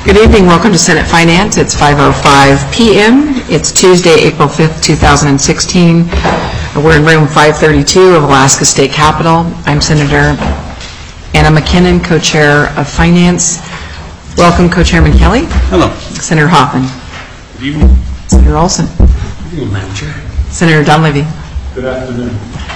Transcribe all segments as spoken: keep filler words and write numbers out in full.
Good evening. Welcome to Senate Finance. It's five oh five p m It's Tuesday, April fifth, two thousand sixteen. We're in room five thirty-two of Alaska State Capitol. I'm Senator Anna McKinnon, co-chair of Finance. Welcome, Co-Chairman Kelly. Hello. Senator Hoffman. Good evening. Senator Olson. Good evening, Madam Chair. Senator Dunleavy. Good afternoon.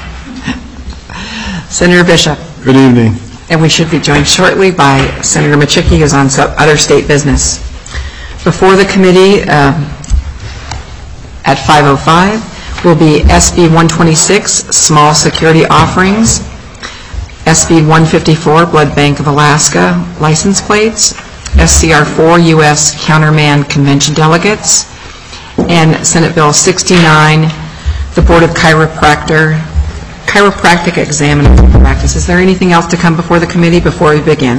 Senator Bishop. Good evening. And we should be joined shortly by Senator Machicki, who's on other state business. Before the committee um, at five oh five will be S B one twenty-six, Small Security Offerings, S B one fifty-four, Blood Bank of Alaska, license plates, S C R four, U S Counterman Convention Delegates, and Senate Bill sixty-nine, the Board of Chiropractor Chiropractic Examiners Practice. Is there anything else to come before the committee before we begin?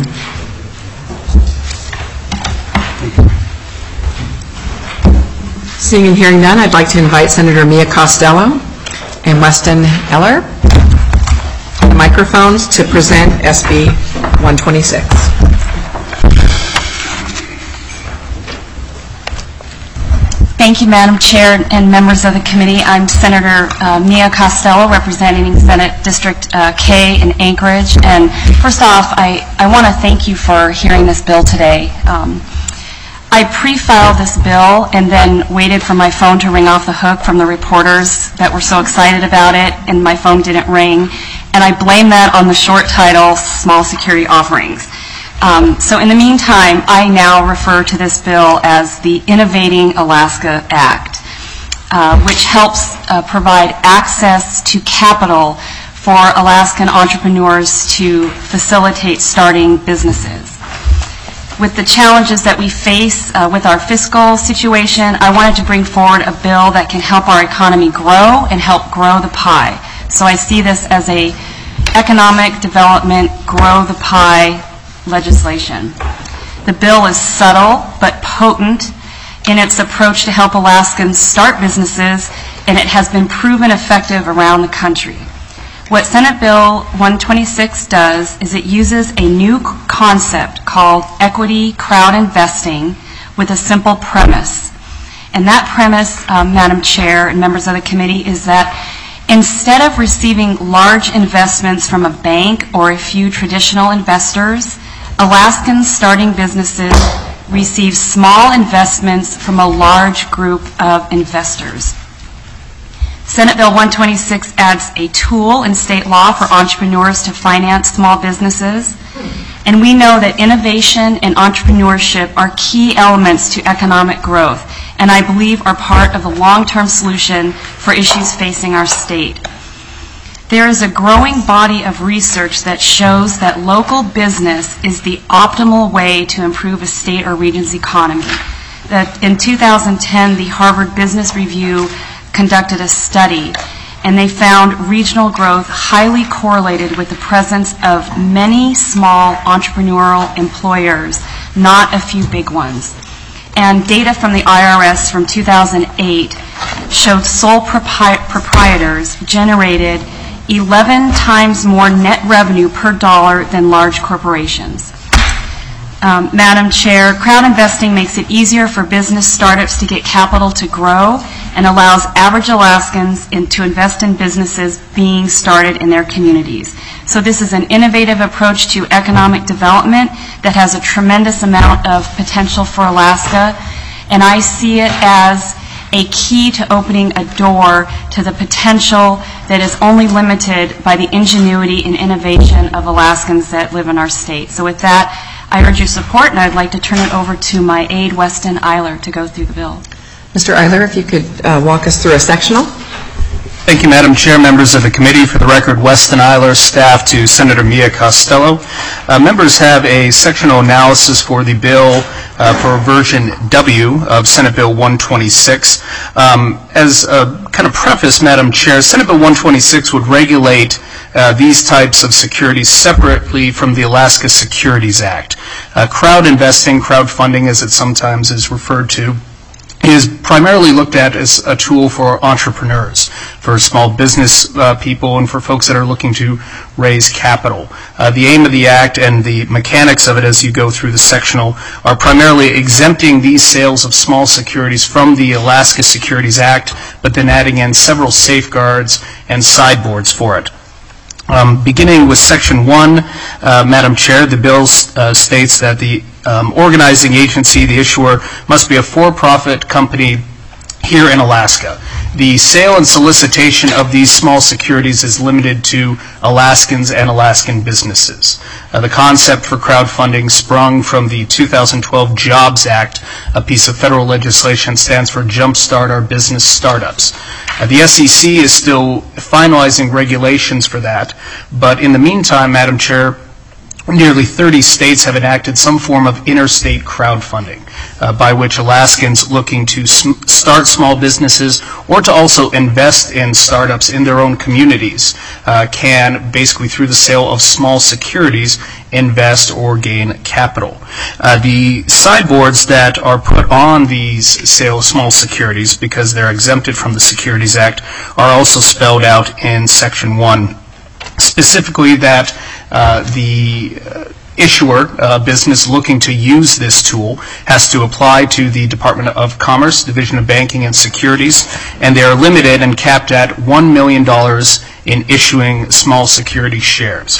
Seeing and hearing none, I'd like to invite Senator Mia Costello and Weston Eller the microphones to present S B one twenty-six. Thank you, Madam Chair and members of the committee. I'm Senator uh, Mia Costello, representing Senate District uh, K in Anchorage. And first off, I, I want to thank you for hearing this bill today. Um, I pre-filed this bill and then waited for my phone to ring off the hook from the reporters that were so excited about it, and my phone didn't ring. And I blame that on the short title, Small Security Offerings. Um, so in the meantime, I now refer to this bill as the Innovating Alaska Act, uh, which helps uh, provide access to capital for Alaskan entrepreneurs to facilitate starting businesses. With the challenges that we face uh, with our fiscal situation, I wanted to bring forward a bill that can help our economy grow and help grow the pie. So I see this as a economic development, grow the pie legislation. The bill is subtle but potent in its approach to help Alaskans start businesses, and it has been proven effective around the country. What Senate Bill one twenty-six does is it uses a new concept called equity crowd investing with a simple premise. And that premise, um, Madam Chair and members of the committee, is that instead of receiving large investments from a bank or a few traditional investors, Alaskans starting businesses receive small investments from a large group of investors. Senate Bill one twenty-six adds a tool in state law for entrepreneurs to finance small businesses, and we know that innovation and entrepreneurship are key elements to economic growth, and I believe are part of the long-term solution for issues facing our state. There is a growing body of research that shows that local business is the optimal way to improve a state or region's economy. That in two thousand ten, the Harvard Business Review conducted a study, and they found regional growth highly correlated with the presence of many small entrepreneurial employers, not a few big ones. And data from the I R S from two thousand eight showed sole propri- proprietors generated eleven times more net revenue per dollar than large corporations. Um, Madam Chair, crowd investing makes it easier for business startups to get capital to grow and allows average Alaskans in, to invest in businesses being started in their communities. So this is an innovative approach to economic development that has a tremendous amount of potential for Alaska, and I see it as a key to opening a door to the potential that is only limited by the ingenuity and innovation of Alaskans that live in our state. So with that, I urge your support, and I'd like to turn it over to my aide, Weston Eiler, to go through the bill. Mister Eiler, if you could uh, walk us through a sectional. Thank you, Madam Chair, members of the committee. For the record, Weston Eiler, staff to Senator Mia Costello. Uh, members have a sectional analysis for the bill uh, for version W of Senate Bill one twenty-six. Um, as a kind of preface, Madam Chair, Senate Bill one twenty-six would regulate uh, these types of securities separately from the Alaska Securities Act. Uh, crowd investing, crowdfunding as it sometimes is referred to, is primarily looked at as a tool for entrepreneurs, for small business uh, people, and for folks that are looking to raise capital. Uh, the aim of the Act and the mechanics of it as you go through the sectional are primarily exempting these sales of small securities from the Alaska Securities Act, but then adding in several safeguards and sideboards for it. Um, beginning with Section one, uh, Madam Chair, the bill uh, states that the um, organizing agency, the issuer, must be a for-profit company here in Alaska. The sale and solicitation of these small securities is limited to Alaskans and Alaskan businesses. Uh, the concept for crowdfunding sprung from the two thousand twelve JOBS Act, a piece of federal legislation, stands for Jumpstart Our Business Startups. Uh, the S E C is still finalizing regulations for that, but in the meantime, Madam Chair, nearly thirty states have enacted some form of interstate crowdfunding, uh, by which Alaskans looking to sm start small businesses or to also invest in startups in their own communities uh, can, basically through the sale of small securities, invest or gain capital. Uh, the sideboards that are put on these sale of small securities, because they're exempted from the Securities Act, are also spelled out in Section one. Specifically that uh, the uh, issuer, uh, business looking to use this tool, has to apply to the Department of Commerce, Division of Banking and Securities, and they are limited and capped at one million dollars in issuing small security shares.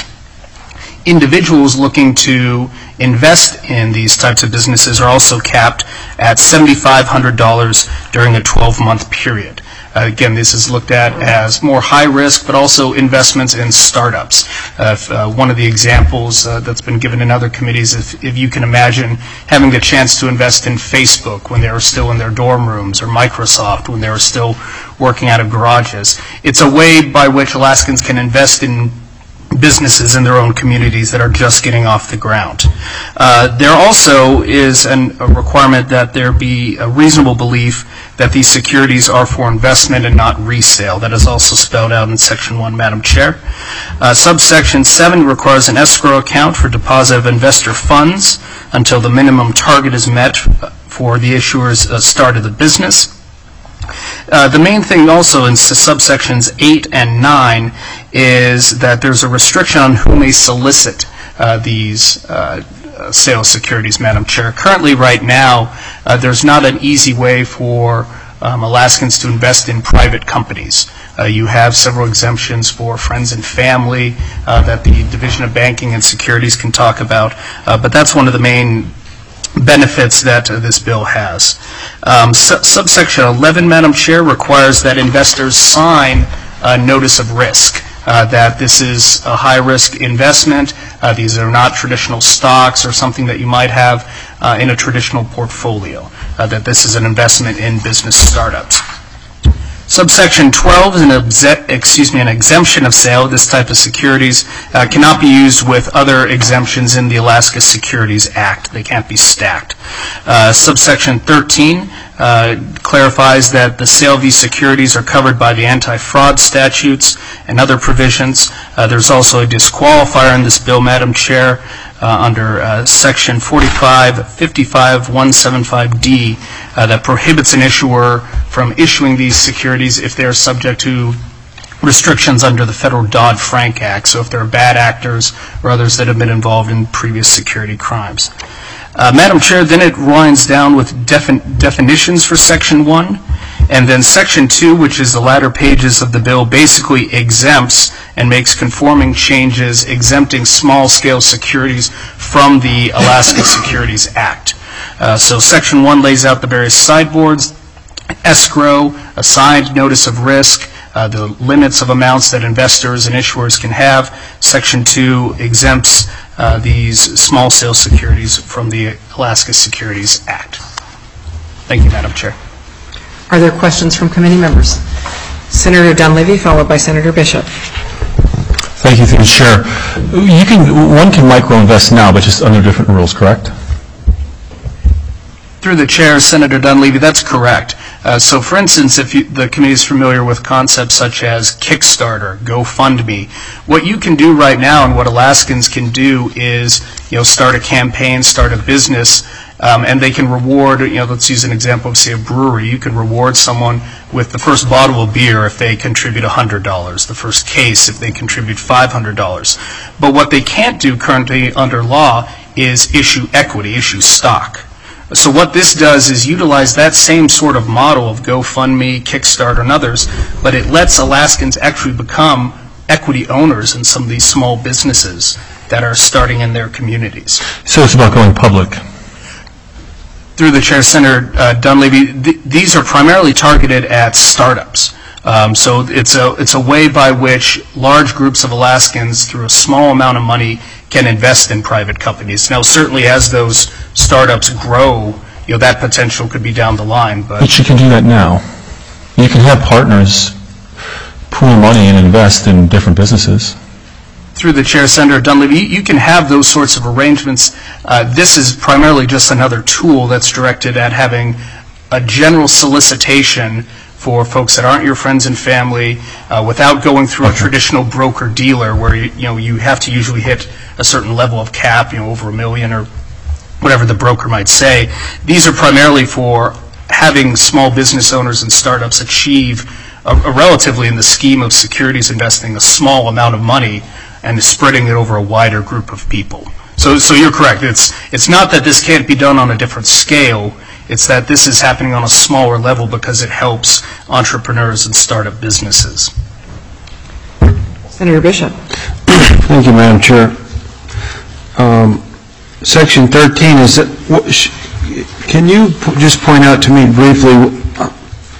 Individuals looking to invest in these types of businesses are also capped at seven thousand five hundred dollars during a twelve-month period. Uh, again, this is looked at as more high risk, but also investments in startups. Uh, if, uh, one of the examples uh, that's been given in other committees, if, if you can imagine having the chance to invest in Facebook when they were still in their dorm rooms, or Microsoft when they were still working out of garages. It's a way by which Alaskans can invest in businesses in their own communities that are just getting off the ground. Uh, there also is an, a requirement that there be a reasonable belief that these securities are for investment and not resale. That is also spelled out in Section one, Madam Chair. Uh, subsection seven requires an escrow account for deposit of investor funds until the minimum target is met for the issuer's uh, start of the business. Uh, the main thing also in subsections eight and nine is that there's a restriction on who may solicit uh, these uh, uh, sales securities, Madam Chair. Currently, right now, uh, there's not an easy way for um, Alaskans to invest in private companies. Uh, you have several exemptions for friends and family uh, that the Division of Banking and Securities can talk about, uh, but that's one of the main benefits that uh, this bill has. Um, su subsection eleven, Madam Chair, requires that investors sign a notice of risk, uh, that this is a high-risk investment. Uh, these are not traditional stocks or something that you might have uh, in a traditional portfolio, uh, that this is an investment in business startups. Subsection twelve is an, excuse me, an exemption of sale. This type of securities uh, cannot be used with other exemptions in the Alaska Securities Act. They can't be stacked. Uh, subsection thirteen uh, clarifies that the sale of these securities are covered by the anti-fraud statutes and other provisions. Uh, there's also a disqualifier in this bill, Madam Chair, Uh, under uh, Section forty-five fifty-five one seventy-five D uh, that prohibits an issuer from issuing these securities if they are subject to restrictions under the federal Dodd-Frank Act, so if there are bad actors or others that have been involved in previous security crimes. Uh, Madam Chair, then it winds down with defin definitions for Section one. And then Section two, which is the latter pages of the bill, basically exempts and makes conforming changes exempting small-scale securities from the Alaska Securities Act. Uh, so Section one lays out the various sideboards, escrow, assigned notice of risk, uh, the limits of amounts that investors and issuers can have. Section two exempts uh, these small-scale securities from the Alaska Securities Act. Thank you, Madam Chair. Are there questions from committee members? Senator Dunleavy, followed by Senator Bishop. Thank you, through the Chair. You can, one can micro-invest now, but just under different rules, correct? Through the Chair, Senator Dunleavy, that's correct. Uh, so, for instance, if you, the committee is familiar with concepts such as Kickstarter, GoFundMe, what you can do right now and what Alaskans can do is you know, start a campaign, start a business, um, and they can reward, you know, let's use an example of, say, a brewery. You can reward someone with the first bottle of beer if they contribute one hundred dollars, the first case if they contribute five hundred dollars. But what they can't do currently under law is issue equity, issue stock. So what this does is utilize that same sort of model of GoFundMe, Kickstarter, and others, but it lets Alaskans actually become equity owners in some of these small businesses that are starting in their communities. So it's about going public. Through the chair, Senator uh, Dunleavy, th these are primarily targeted at startups. Um, so it's a, it's a way by which large groups of Alaskans, through a small amount of money, can invest in private companies. Now, certainly as those startups grow, you know, that potential could be down the line. But, But you can do that now. You can have partners pool money and invest in different businesses. Through the chair, Senator Dunleavy, you, you can have those sorts of arrangements. Uh, this is primarily just another tool that's directed at having a general solicitation for folks that aren't your friends and family, uh, without going through a traditional broker-dealer where you, you know you have to usually hit a certain level of cap, you know, over a million or whatever the broker might say. These are primarily for having small business owners and startups achieve a, a relatively, in the scheme of securities investing, a small amount of money and spreading it over a wider group of people. So, so you're correct. It's it's not that this can't be done on a different scale. It's that this is happening on a smaller level because it helps entrepreneurs and startup businesses. Senator Bishop. Thank you, Madam Chair. Um, Section thirteen, is that, what, sh, can you p just point out to me briefly uh,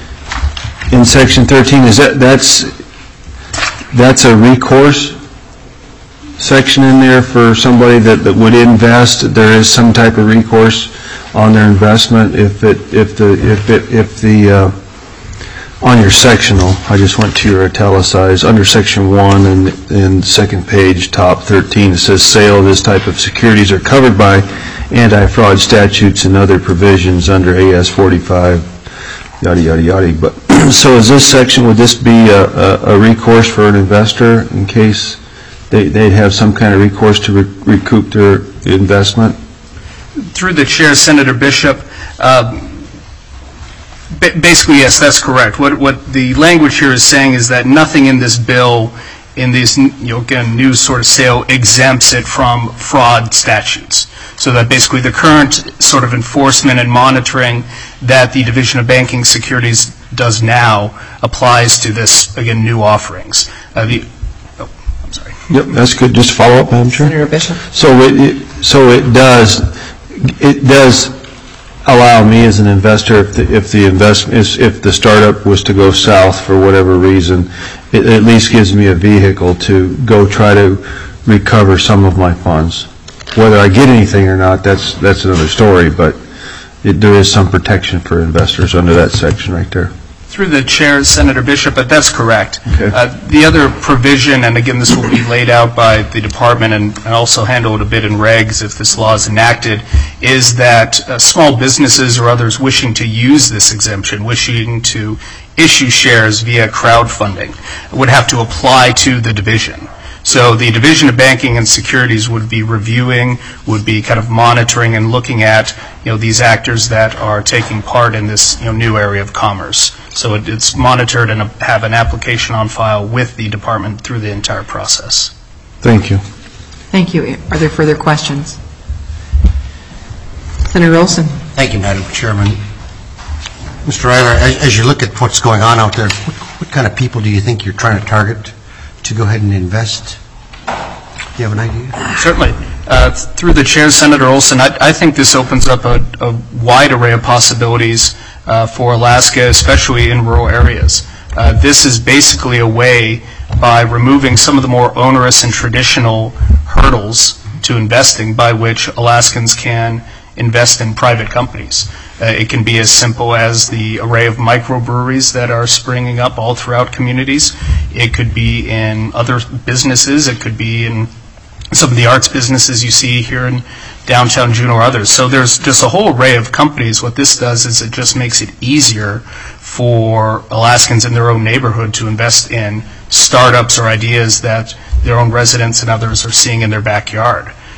in Section thirteen, is that that's that's a recourse section in there for somebody that, that would invest? There is some type of recourse on their investment if it if the if it if the uh, on your sectional, I just went to your italicized under section one and in second page top thirteen, it says sale of this type of securities are covered by anti-fraud statutes and other provisions under A S forty-five, yada yada yada. But so is this section, would this be a, a, a recourse for an investor in case they they'd have some kind of recourse to re recoup their investment? Through the chair, Senator Bishop, uh, basically, yes, that's correct. What, what the language here is saying is that nothing in this bill, in this, you know, again, new sort of sale, exempts it from fraud statutes. So that basically the current sort of enforcement and monitoring that the Division of Banking Securities does now applies to this, again, new offerings. Uh, the, oh, I'm sorry. Yep, that's good. Just follow up, Madam Chair. Senator Bishop. So it, it so it does it does allow me as an investor, if the if the investment is if the startup was to go south for whatever reason, it at least gives me a vehicle to go try to recover some of my funds. Whether I get anything or not, that's that's another story. But it, there is some protection for investors under that section right there. Through the chair, Senator Bishop, but that's correct. Okay. Uh, the other provision, and again, this will be laid out by the department and, and also handled a bit in regs if this law is enacted, is that uh, small businesses or others wishing to use this exemption, wishing to issue shares via crowdfunding, would have to apply to the division. So the Division of Banking and Securities would be reviewing, would be kind of monitoring and looking at, you know, these actors that are taking part in this, you know, new area of commerce. So it, it's monitored and a, have an application on file with the department through the entire process. Thank you. Thank you. Are there further questions? Senator Olson. Thank you, Madam Chairman. Mister Eiler, as, as you look at what's going on out there, what, what kind of people do you think you're trying to target to go ahead and invest? Do you have an idea? Certainly. Uh, through the chair, Senator Olson, I, I think this opens up a, a wide array of possibilities uh, for Alaska, especially in rural areas. Uh, this is basically a way, by removing some of the more onerous and traditional hurdles to investing, by which Alaskans can invest in private companies. Uh, it can be as simple as the array of microbreweries that are springing up all throughout communities. It could be in other businesses. It could be in some of the arts businesses you see here in downtown Juneau or others. So there's just a whole array of companies. What this does is it just makes it easier for Alaskans in their own neighborhood to invest in startups or ideas that their own residents and others are seeing in their backyard.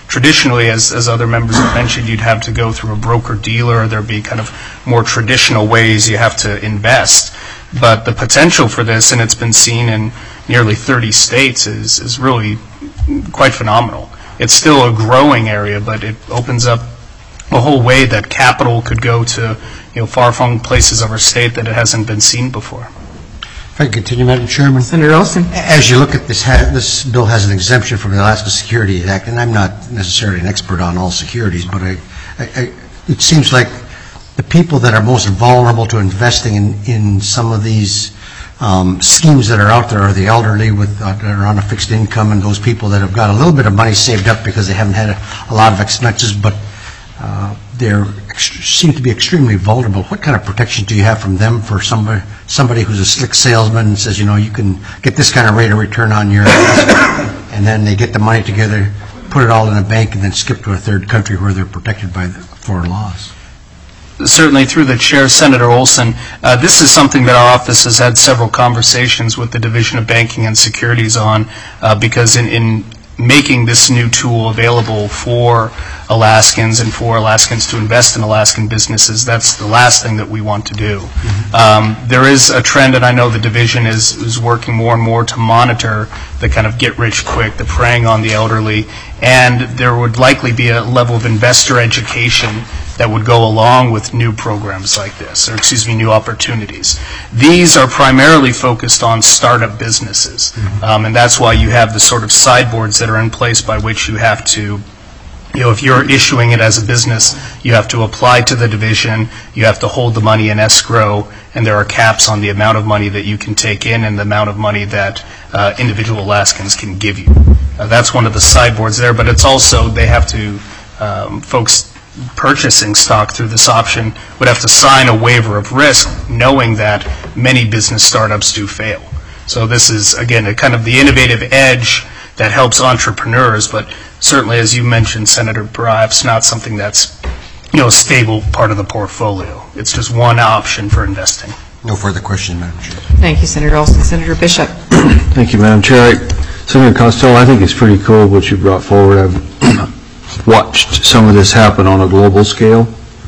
traditionally, as, as other members have mentioned, you'd have to go through a broker-dealer, there'd be kind of more traditional ways you have to invest. But the potential for this, and it's been seen in nearly thirty states, is, is really quite phenomenal. It's still a growing area, but it opens up a whole way that capital could go to, you know, far-flung places of our state that it hasn't been seen before. If I can continue, Madam Chairman. Senator Olson. As you look at this, ha- this bill has an exemption from the Alaska Securities Act, and I'm not necessarily an expert on all securities, but I, I, I, it seems like the people that are most vulnerable to investing in, in some of these um, schemes that are out there are the elderly with uh, that are on a fixed income, and those people that have got a little bit of money saved up because they haven't had a, a lot of expenses, but uh, they're ext- seem to be extremely vulnerable. What kind of protection do you have from them for somebody somebody who's a slick salesman and says, you know, you can get this kind of rate of return on your investment, and then they get the money together, put it all in a bank, and then skip to a third country where they're protected by the foreign laws? Certainly, through the chair, Senator Olson, uh, this is something that our office has had several conversations with the Division of Banking and Securities on, uh, because in, in making this new tool available for Alaskans and for Alaskans to invest in Alaskan businesses, that's the last thing that we want to do. Mm-hmm. Um, there is a trend, and I know the division is, is working more and more to monitor the kind of get-rich-quick, the preying on the elderly, and there would likely be a level of investor education that would go along with new programs like this, or excuse me, new opportunities. These are primarily focused on startup businesses, mm-hmm. um, and that's why you have the sort of sideboards that are in place by which you have to, you know, if you're issuing it as a business, you have to apply to the division, you have to hold the money in escrow, and there are caps on the amount of money that you can take in and the amount of money that uh, individual Alaskans can give you. Uh, that's one of the sideboards there, but it's also, they have to, um, folks purchasing stock through this option would have to sign a waiver of risk, knowing that many business startups do fail. So this is, again, a kind of the innovative edge that helps entrepreneurs, but certainly, as you mentioned, Senator, perhaps not something that's, you know, a stable part of the portfolio. It's just one option for investing. No further questions, Madam Chair. Thank you, Senator Olson. Senator Bishop. Thank you, Madam Chair. I, Senator Costello, I think it's pretty cool what you brought forward. I've watched some of this happen on a global scale,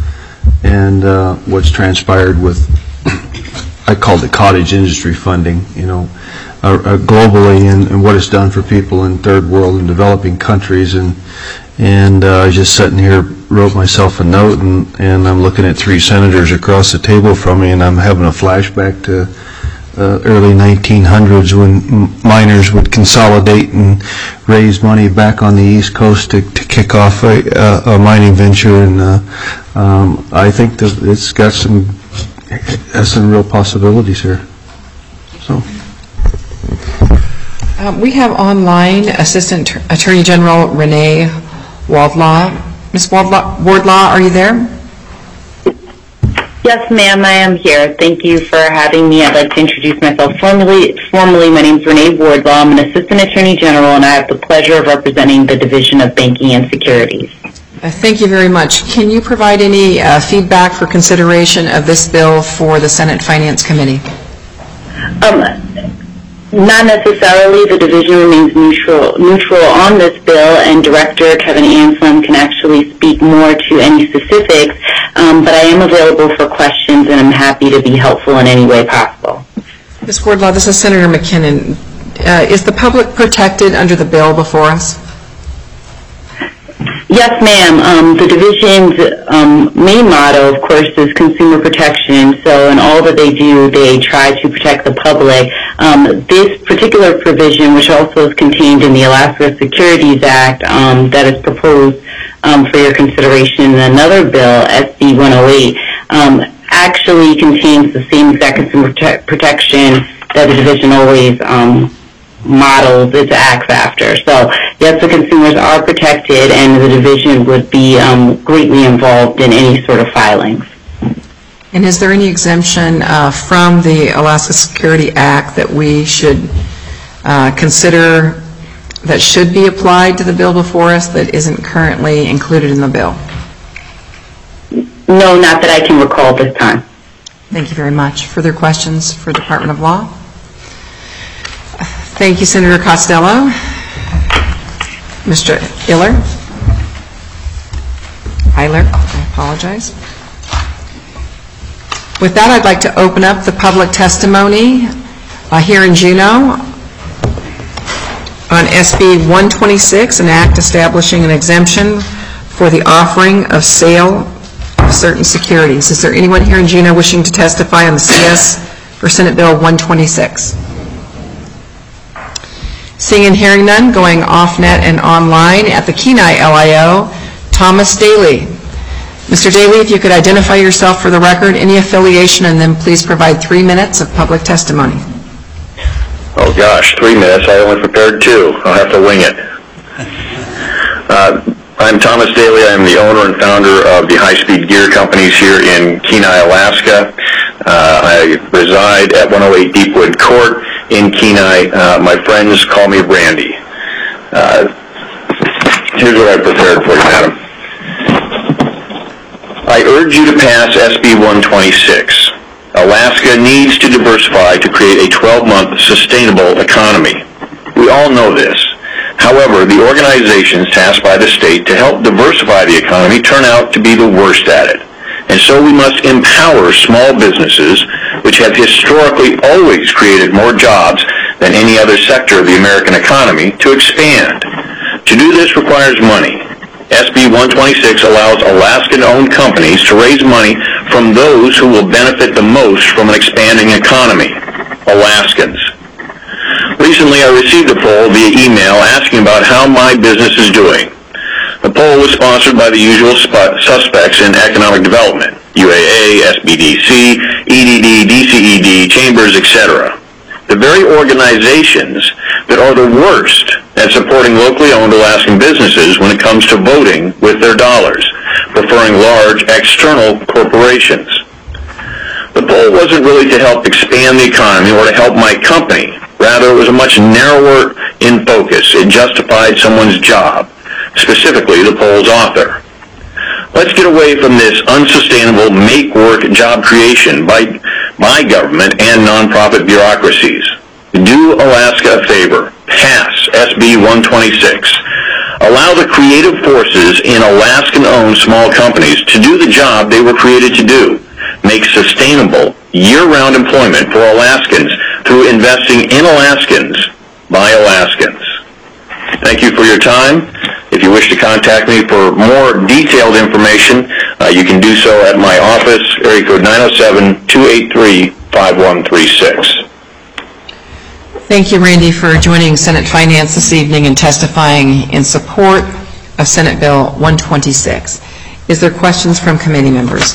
and uh, what's transpired with, I called it cottage industry funding, you know, uh, uh, globally, and, and what it's done for people in third world and developing countries. And and uh, I was just sitting here, wrote myself a note, and, and I'm looking at three senators across the table from me, and I'm having a flashback to Uh, early nineteen hundreds when miners would consolidate and raise money back on the East Coast to, to kick off a, a, a mining venture, and uh, um, I think that it's got some has some real possibilities here. So, Um, we have online Assistant Attorney General Renee Wardlaw. Miz Wardlaw, Wardlaw, are you there? Yes, ma'am, I am here. Thank you for having me. I'd like to introduce myself formally. Formally, my name is Renee Wardlaw. I'm an Assistant Attorney General, and I have the pleasure of representing the Division of Banking and Securities. Uh, thank you very much. Can you provide any uh, feedback for consideration of this bill for the Senate Finance Committee? Um, not necessarily. The division remains neutral, neutral on this bill, and Director Kevin Anselm can actually speak more to any specifics, um, but I am available for questions, and I'm happy to be helpful in any way possible. Miz Wardlaw, this is Senator McKinnon. Uh, is the public protected under the bill before us? Yes, ma'am. Um, the division's um, main motto, of course, is consumer protection. So in all that they do, they try to protect the public. Um, this particular provision, which also is contained in the Alaska Securities Act um, that is proposed um, for your consideration in another bill, S B one oh eight, um, actually contains the same exact consumer prote- protection that the division always um, models its acts after. So yes, the consumers are protected, and the division would be um, greatly involved in any sort of filings. And is there any exemption uh, from the Alaska Security Act that we should uh, consider that should be applied to the bill before us that isn't currently included in the bill? No, not that I can recall this time. Thank you very much. Further questions for Department of Law? Thank you, Senator Costello. Mister Iller? Eiler. I apologize. With that, I'd like to open up the public testimony uh, here in Juneau on S B one twenty-six, an act establishing an exemption for the offering of sale of certain securities. Is there anyone here in Juneau wishing to testify on the C S for Senate Bill one twenty-six? Seeing and hearing none, going off-net and online at the Kenai L I O, Thomas Daly. Mister Daly, if you could identify yourself for the record, any affiliation, and then please provide three minutes of public testimony. Oh gosh, three minutes. I only prepared two. I'll have to wing it. Uh, I'm Thomas Daly. I'm the owner and founder of the High Speed Gear Companies here in Kenai, Alaska. Uh, I reside at one oh eight Deepwood Court in Kenai. Uh, my friends call me Randy. Uh, here's what I prepared for you, madam. I urge you to pass S B one twenty-six. Alaska needs to diversify to create a twelve-month sustainable economy. We all know this. However, the organizations tasked by the state to help diversify the economy turn out to be the worst at it. And so we must empower small businesses, which have historically always created more jobs than any other sector of the American economy, to expand. To do this requires money. S B one twenty-six allows Alaskan-owned companies to raise money from those who will benefit the most from an expanding economy, Alaskans. Recently, I received a poll via email asking about how my business is doing. The poll was sponsored by the usual suspects in economic development, U A A, S B D C, E D D, D C E D, Chambers, et cetera. The very organizations that are the worst at supporting locally owned Alaskan businesses when it comes to voting with their dollars, preferring large external corporations. The poll wasn't really to help expand the economy or to help my company. Rather, it was much narrower in focus. It justified someone's job, specifically the poll's author. Let's get away from this unsustainable make-work job creation by my government and nonprofit bureaucracies. Do Alaska a favor. Pass S B one twenty-six. Allow the creative forces in Alaskan-owned small companies to do the job they were created to do. Make sustainable, year-round employment for Alaskans through investing in Alaskans by Alaskans. Thank you for your time. If you wish to contact me for more detailed information, uh, you can do so at my office, area code nine oh seven, two eight three, five one three six. Thank you, Randy, for joining Senate Finance this evening and testifying in support of Senate Bill one twenty-six. Is there questions from committee members?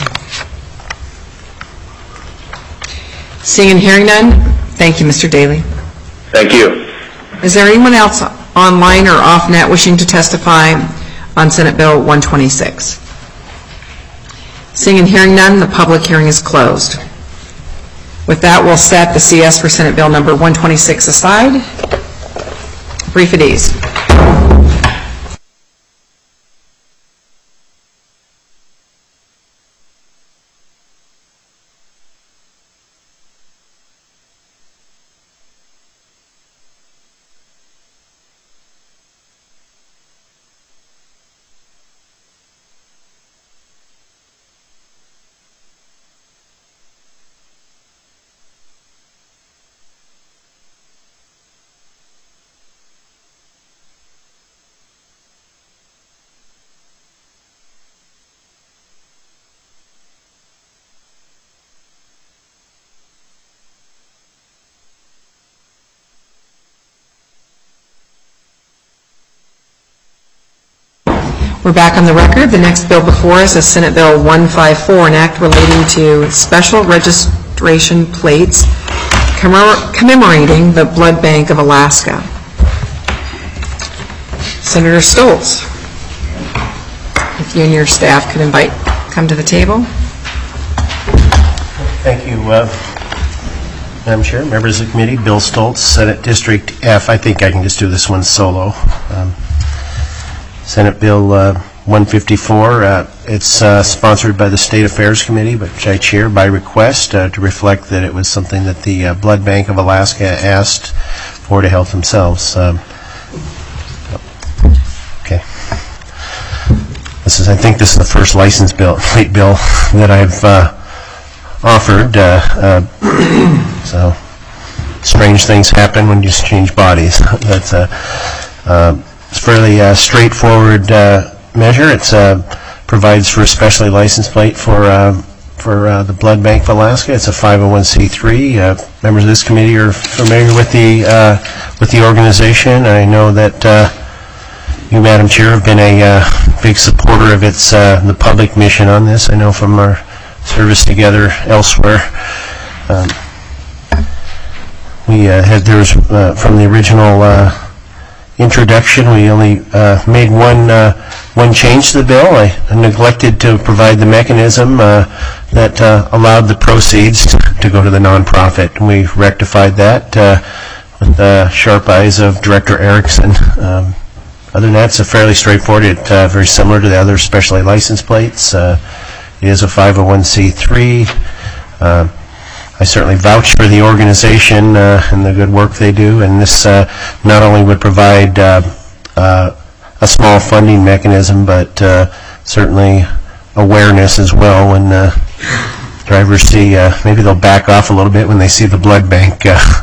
Seeing and hearing none, thank you, Mister Daly. Thank you. Is there anyone else online or off-net wishing to testify on Senate Bill one twenty-six? Seeing and hearing none, the public hearing is closed. With that, we'll set the C S for Senate Bill number one twenty-six aside. Brief at ease. We're back on the record. The next bill before us is Senate Bill one fifty-four, an act relating to special registration plates commemorating the Blood Bank of Alaska. Senator Stoltz, if you and your staff could invite, come to the table. Thank you, uh, Madam Chair, members of the committee. Bill Stoltz, Senate District F. I think I can just do this one solo. Um, Senate Bill uh, one fifty-four, uh, it's uh, sponsored by the State Affairs Committee, which I chair by request uh, to reflect that it was something that the uh, Blood Bank of Alaska asked for to help themselves. Um, okay. This is because I think this is the first license bill, plate bill that I've uh, offered. Uh, uh, so strange things happen when you just change bodies. But uh, uh, it's a fairly uh, straightforward uh, measure. It uh, provides for a specially licensed plate for uh, for uh, the Blood Bank of Alaska. It's a five oh one c three. Uh, members of this committee are familiar with the uh, with the organization. I know that uh, you, Madam Chair, have been a uh, big supporter of its uh, the public mission on this. I know from our service together elsewhere. Um, we uh, had there was uh, from the original uh, introduction. We only uh, made one uh, one change to the bill. I neglected to provide the mechanism uh, that uh, allowed the proceeds to go to the nonprofit. And we rectified that uh, with the sharp eyes of Director Erickson. Um, other than that, it's a fairly straightforward. It's uh, very similar to the other specially licensed plates. Uh, it is a five oh one c three. Uh, I certainly vouch for the organization uh, and the good work they do, and this uh, not only would provide uh, uh, a small funding mechanism, but uh, certainly awareness as well. When uh, drivers see, uh, maybe they'll back off a little bit when they see the blood bank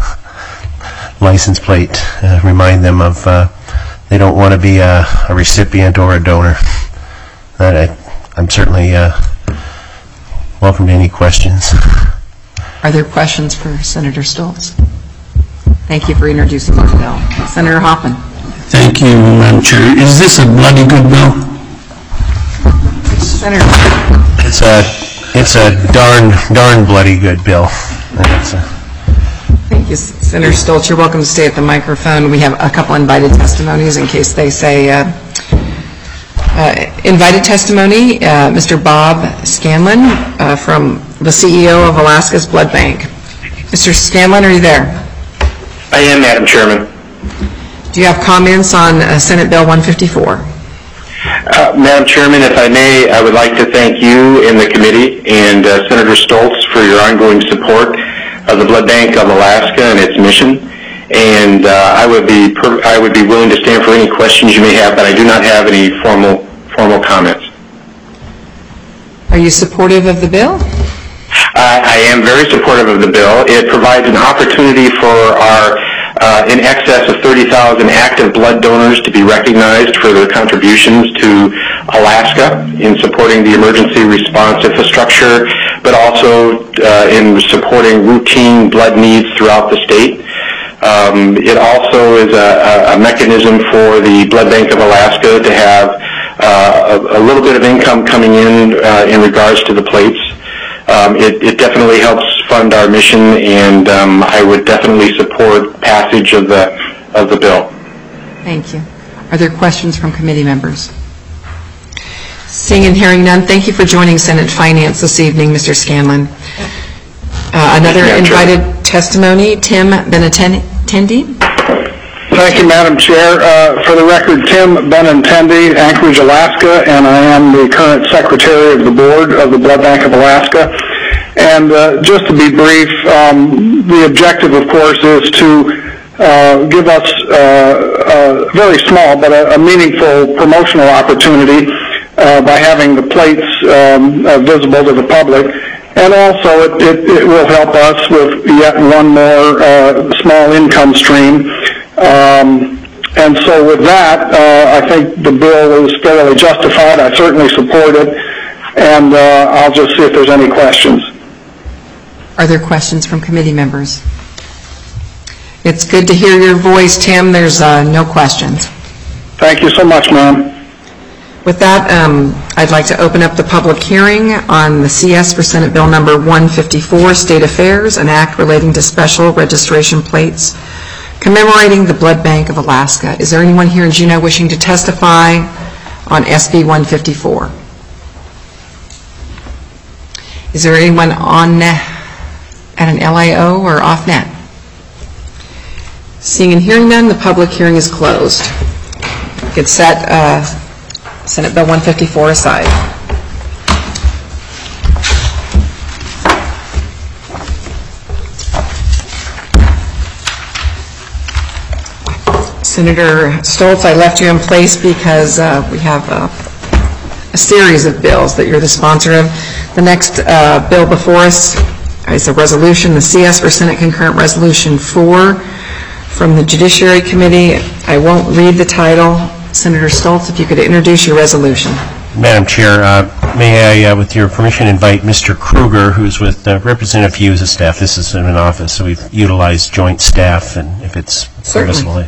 uh, license plate. Uh, remind them of uh, they don't want to be a, a recipient or a donor. That I, I'm certainly uh, welcome to any questions. Are there questions for Senator Stoltz? Thank you for introducing the bill. Senator Hoffman. Thank you, Madam Chair. Is this a bloody good bill? Senator. It's a it's a darn darn bloody good bill. It's a Thank you, Senator Stoltz. You're welcome to stay at the microphone. We have a couple invited testimonies in case they say uh, uh, invited testimony. Uh, Mister Bob Scanlon uh, from the C E O of Alaska's Blood Bank. Mister Scanlon, are you there? I am, Madam Chairman. Do you have comments on uh, Senate Bill one fifty-four? Uh, Madam Chairman, if I may, I would like to thank you and the committee and uh, Senator Stoltz for your ongoing support of the Blood Bank of Alaska and its mission. And uh, I would be per I would be willing to stand for any questions you may have, but I do not have any formal formal comments. Are you supportive of the bill? Uh, I am very supportive of the bill. It provides an opportunity for our uh, in excess of thirty thousand active blood donors to be recognized for their contributions to Alaska in supporting the emergency response infrastructure, but also uh, in supporting routine blood needs throughout the state. Um, it also is a, a mechanism for the Blood Bank of Alaska to have uh, a, a little bit of income coming in uh, in regards to the plates. Um, it, it definitely helps fund our mission, and um, I would definitely support passage of the of the bill. Thank you. Are there questions from committee members? Seeing and hearing none, thank you for joining Senate Finance this evening, Mister Scanlon. Uh, another invited testimony, Tim Benintendi. Thank you, Madam Chair. Uh, for the record, Tim Benintendi, Anchorage, Alaska, and I am the current Secretary of the Board of the Blood Bank of Alaska. And uh, just to be brief, um, the objective, of course, is to uh, give us uh, a very small but a, a meaningful promotional opportunity uh, by having the plates um, uh, visible to the public. And also, it, it, it will help us with yet one more uh, small income stream. Um, and so with that, uh, I think the bill is fairly justified. I certainly support it. And uh, I'll just see if there's any questions. Are there questions from committee members? It's good to hear your voice, Tim. There's uh, no questions. Thank you so much, ma'am. With that, um, I'd like to open up the public hearing on the C S for Senate Bill number one fifty-four, State Affairs, an act relating to special registration plates commemorating the Blood Bank of Alaska. Is there anyone here in Juneau wishing to testify on S B one fifty-four? Is there anyone on at an L I O or off net? Seeing and hearing none, the public hearing is closed. You could set uh, Senate Bill one fifty-four aside. Senator Stoltz, I left you in place because uh, we have a a series of bills that you're the sponsor of. The next uh, bill before us is a resolution, the C S for Senate Concurrent Resolution four from the Judiciary Committee. I won't read the title. Senator Stoltz, if you could introduce your resolution. Madam Chair, uh, may I, uh, with your permission, invite Mister Kruger, who's with uh, Representative Hughes' staff. This is in an office, so we've utilized joint staff, and if it's permissible.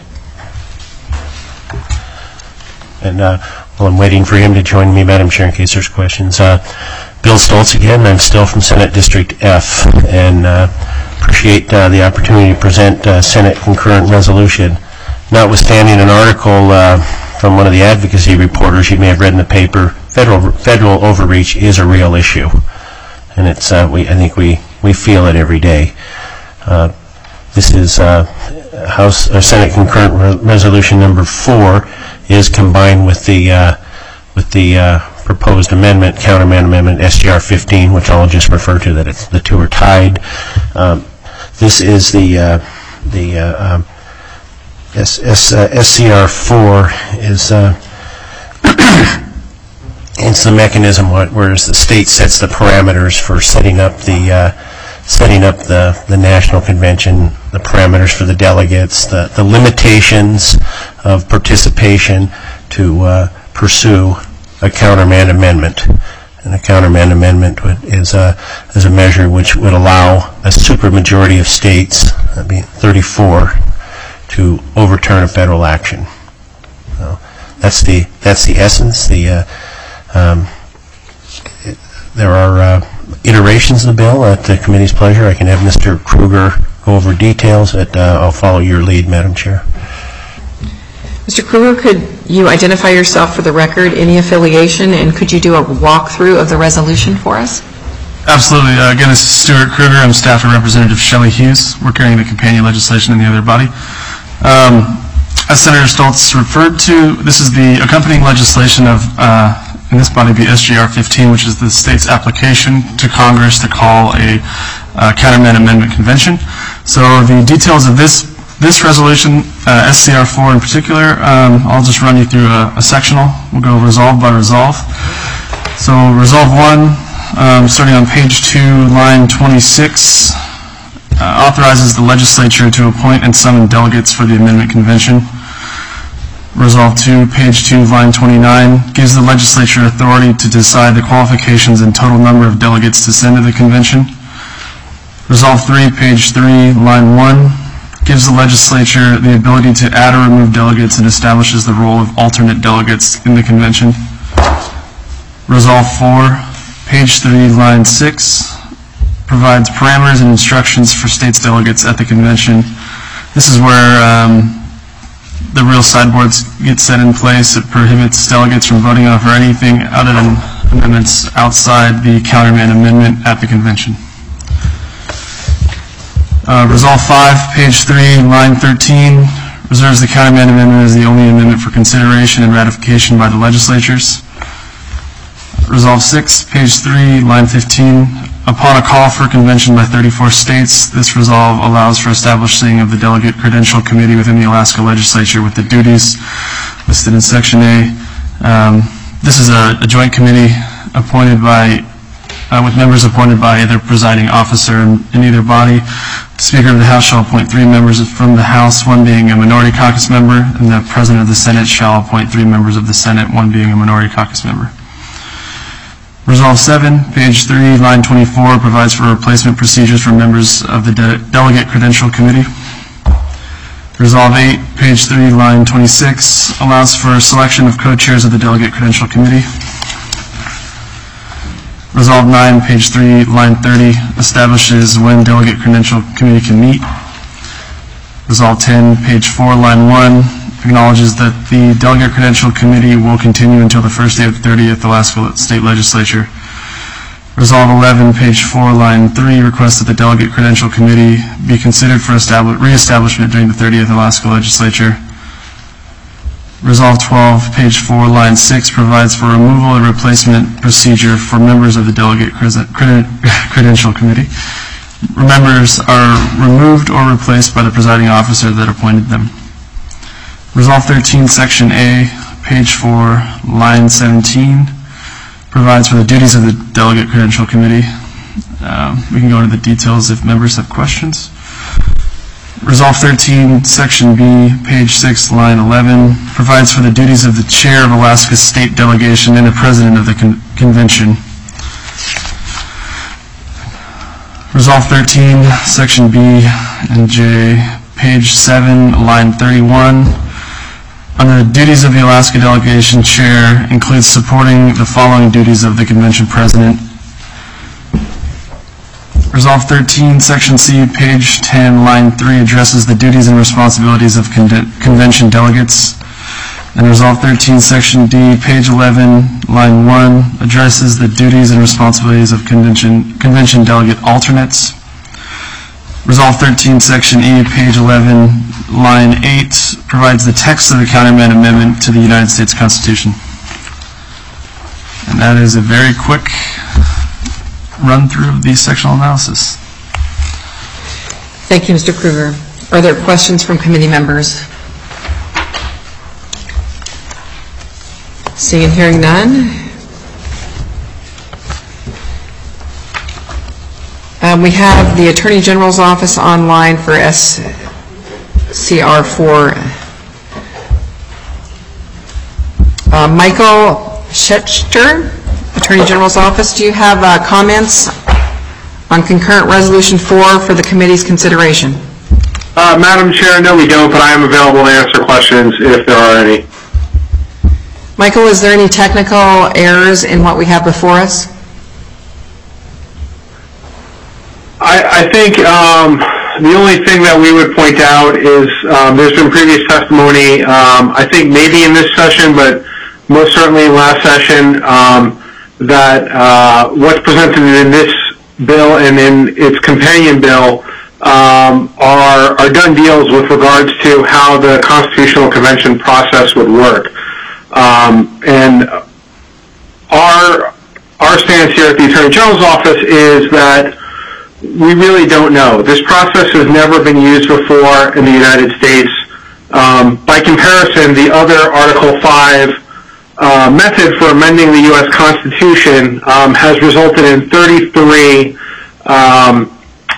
And uh, while I'm waiting for him to join me, Madam Chair, in case there's questions, uh, Bill Stoltz again. I'm still from Senate District F, and uh, appreciate uh, the opportunity to present uh, Senate concurrent resolution. Notwithstanding an article uh, from one of the advocacy reporters you may have read in the paper, federal federal overreach is a real issue, and it's uh, we I think we we feel it every day. Uh, this is uh, House uh, Senate concurrent re resolution number four is combined with the uh, with the uh, proposed amendment, countermand amendment S G R fifteen, which I'll just refer to that it's the two are tied. Um, this is the uh, the uh, um, S, S, uh, S C R four is uh, it's the mechanism whereas the state sets the parameters for setting up the uh, setting up the the national convention, the parameters for the delegates, the the limitations of participation to uh, pursue a countermand amendment. And a countermand amendment would, is a is a measure which would allow a supermajority of states, I mean thirty-four, to overturn a federal action. So that's the that's the essence. The uh, um, it, there are uh, iterations of the bill at the committee's pleasure. I can have Mister Kruger go over details. But uh, I'll follow your lead, Madam Chair. Mister Kruger, could you identify yourself for the record, any affiliation, and could you do a walkthrough of the resolution for us? Absolutely. Uh, again, this is Stuart Kruger. I'm staff and Representative Shelley Hughes. We're carrying the companion legislation in the other body. Um, as Senator Stoltz referred to, this is the accompanying legislation of, uh, in this body, the S G R fifteen, which is the state's application to Congress to call a uh, countermand amendment convention. So the details of this this resolution, uh, S C R four in particular, um, I'll just run you through a, a sectional. We'll go resolve by resolve. So resolve one, um, starting on page two, line twenty-six, uh, authorizes the legislature to appoint and summon delegates for the amendment convention. Resolve two, page two, line twenty-nine, gives the legislature authority to decide the qualifications and total number of delegates to send to the convention. Resolve three, page three, line one, gives the legislature the ability to add or remove delegates and establishes the role of alternate delegates in the convention. Resolve four, page three, line six, provides parameters and instructions for states' delegates at the convention. This is where um, the real sideboards get set in place. It prohibits delegates from voting on for anything other than amendments outside the countermand amendment at the convention. Uh, Resolve five, page three, line thirteen, reserves the countermand amendment as the only amendment for consideration and ratification by the legislatures. Resolve six, page three, line fifteen, upon a call for convention by thirty-four states, this resolve allows for establishing of the Delegate Credential Committee within the Alaska Legislature with the duties listed in Section A. Um, this is a, a joint committee appointed by, uh, with members appointed by either presiding officer in, in either body. The Speaker of the House shall appoint three members from the House, one being a minority caucus member, and the President of the Senate shall appoint three members of the Senate, one being a minority caucus member. Resolve seven, page three, line twenty-four, provides for replacement procedures for members of the De Delegate Credential Committee. Resolve eight, page three, line twenty-six, allows for selection of co-chairs of the Delegate Credential Committee. Resolve nine, page three, line thirty, establishes when Delegate Credential Committee can meet. Resolve ten, page four, line one, acknowledges that the Delegate Credential Committee will continue until the first day of the thirtieth Alaska State Legislature. Resolve eleven, page four, line three, requests that the Delegate Credential Committee be considered for re-establishment during the thirtieth Alaska Legislature. Resolve twelve, page four, line six, provides for removal and replacement procedure for members of the Delegate Credential Committee. Members are removed or replaced by the presiding officer that appointed them. Resolve thirteen, section A, page four, line seventeen, provides for the duties of the Delegate Credential Committee. Um, we can go into the details if members have questions. Resolve thirteen, Section B, page six, line eleven, provides for the duties of the Chair of Alaska's State Delegation and the President of the con- Convention. Resolve thirteen, Section B and J, page seven, line thirty-one, under the duties of the Alaska Delegation Chair includes supporting the following duties of the Convention President. Resolve thirteen, Section C, page ten, line three, addresses the duties and responsibilities of con- convention delegates. And Resolve thirteen, Section D, page eleven, line one, addresses the duties and responsibilities of convention, convention delegate alternates. Resolve thirteen, Section E, page eleven, line eight, provides the text of the countermand amendment to the United States Constitution. And that is a very quick run through of the sectional analysis. Thank you, Mister Kruger. Are there questions from committee members? Seeing and hearing none. Um, we have the Attorney General's Office online for S C R four. Uh, Michael Schechter, Attorney General's Office, do you have uh, comments on concurrent resolution four for the committee's consideration? Uh, Madam Chair, no we don't, but I am available to answer questions if there are any. Michael, is there any technical errors in what we have before us? I, I think um, the only thing that we would point out is um, there's been previous testimony, um, I think maybe in this session, but most certainly in last session, um, that uh, what's presented in this bill and in its companion bill um, are, are done deals with regards to how the Constitutional Convention process would work. Um, and our, our stance here at the Attorney General's Office is that we really don't know. This process has never been used before in the United States. Um, by comparison, the other Article five uh, method for amending the U S Constitution um, has resulted in thirty-three um,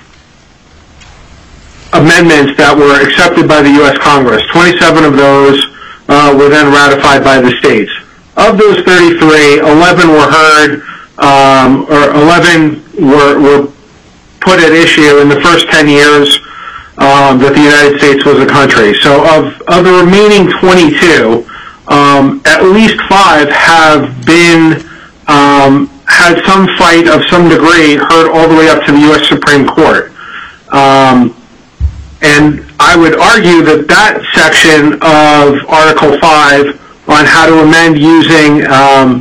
amendments that were accepted by the U S Congress. twenty-seven of those uh, were then ratified by the states. Of those thirty-three, eleven were heard, um, or eleven were, were put at issue in the first ten years um, that the United States was a country. So of, of the remaining twenty-two, um, at least five have been, um, had some fight of some degree heard all the way up to the U S Supreme Court. Um, and I would argue that that section of Article five on how to amend using um,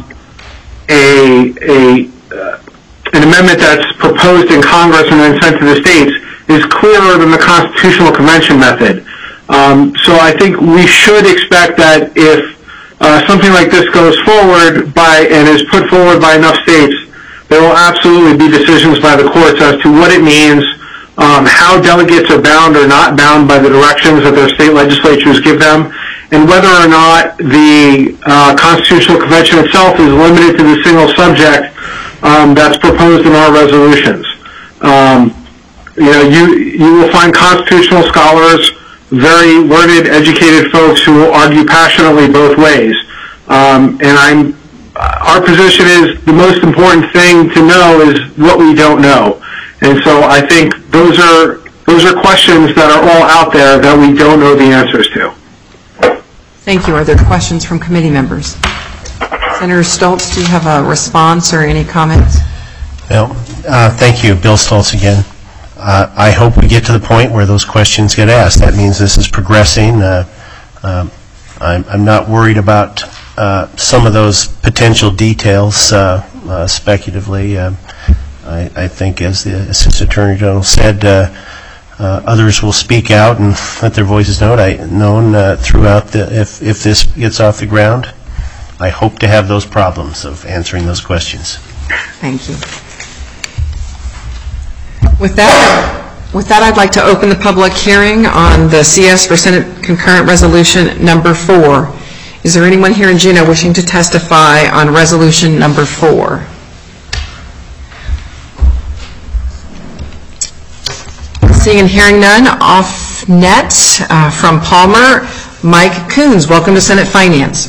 a, a uh, an amendment that's proposed in Congress and then sent to the states is clearer than the Constitutional Convention method. Um, so I think we should expect that if uh, something like this goes forward by and is put forward by enough states, there will absolutely be decisions by the courts as to what it means, um, how delegates are bound or not bound by the directions that their state legislatures give them, and whether or not the uh, Constitutional Convention itself is limited to the single subject Um, that's proposed in our resolutions. Um, you know, you you will find constitutional scholars, very learned, educated folks who will argue passionately both ways. Um, and I'm, our position is the most important thing to know is what we don't know. And so I think those are those are questions that are all out there that we don't know the answers to. Thank you. Are there questions from committee members? Senator Stoltz, do you have a response or any comments? Well, uh, thank you, Bill Stoltz again. Uh, I hope we get to the point where those questions get asked. That means this is progressing. Uh, um, I'm, I'm not worried about uh, some of those potential details uh, uh, speculatively. Uh, I, I think, as the Assistant Attorney General said, uh, uh, others will speak out and let their voices known, I, known uh, throughout the, if, if this gets off the ground. I hope to have those problems of answering those questions. Thank you. With that, with that, I'd like to open the public hearing on the C S for Senate Concurrent Resolution Number Four. Is there anyone here in Juneau wishing to testify on resolution number four? Seeing and hearing none, off net uh, from Palmer, Mike Coons. Welcome to Senate Finance.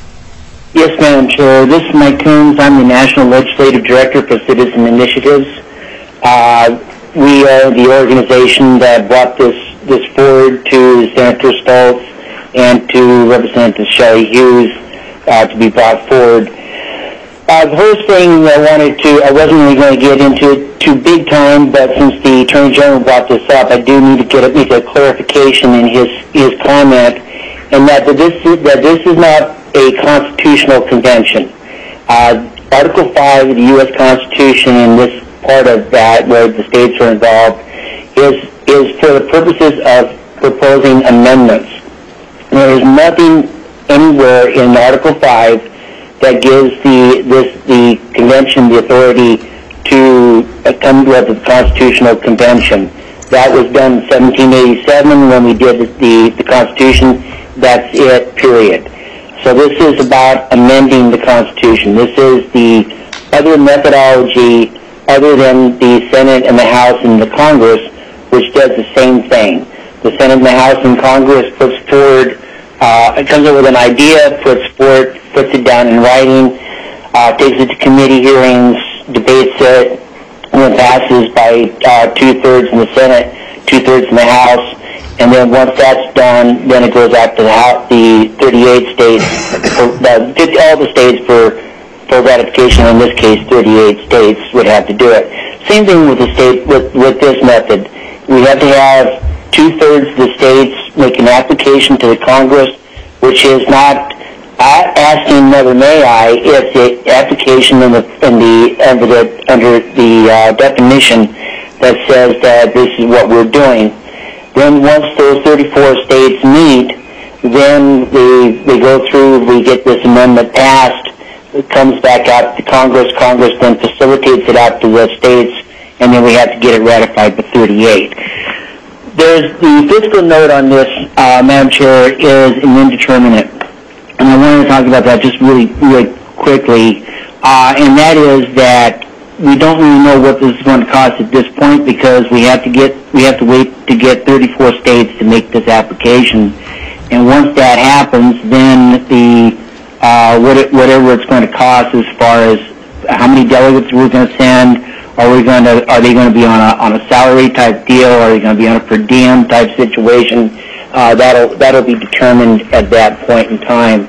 Yes, Madam Chair. This is Mike Coons. I'm the National Legislative Director for Citizen Initiatives. Uh, we are the organization that brought this, this forward to Senator Stoltz and to Representative Shelley Hughes uh, to be brought forward. Uh, the first thing I wanted to, I wasn't really going to get into it too big time, but since the Attorney General brought this up, I do need to get a, make a clarification in his, his comment, and that this is, that this is not a constitutional convention. Uh, Article five of the U S Constitution, and this part of that where the states are involved, is, is for the purposes of proposing amendments. There is nothing anywhere in Article five that gives the this the convention the authority to come to the Constitutional Convention. That was done in seventeen eighty-seven when we did the, the Constitution. That's it, period. So this is about amending the Constitution. This is the other methodology other than the Senate and the House and the Congress, which does the same thing. The Senate and the House and Congress puts forward, uh, it comes up with an idea, puts forward, puts it down in writing, uh, takes it to committee hearings, debates it, and it passes by uh, two-thirds in the Senate, two-thirds in the House, and then once that's done, then it goes out to the, House, the thirty-eight states, for, uh, all the states for, for ratification. In this case, thirty-eight states would have to do it. Same thing with the state with, with this method. We have to have two-thirds of the states make an application to the Congress, which is not asking whether may I, it's the application in the, in the, under the, under the uh, definition that says that this is what we're doing. Then once those thirty-four states meet, then they, they go through, we get this amendment passed, it comes back out to Congress, Congress then facilitates it out to the states, and then we have to get it ratified by thirty-eight. There's the fiscal note on this, uh, Madam Chair, is an indeterminate. And I wanted to talk about that just really, really quickly. Uh, and that is that we don't really know what this is going to cost at this point because we have to get, we have to wait to get thirty-four states to make this application. And once that happens, then the, uh, what it, whatever it's going to cost as far as how many delegates we're going to send, are we going to, are they going to be on a, on a salary type deal, are they going to be on a per diem type situation? Uh, that'll, that'll be determined at that point in time.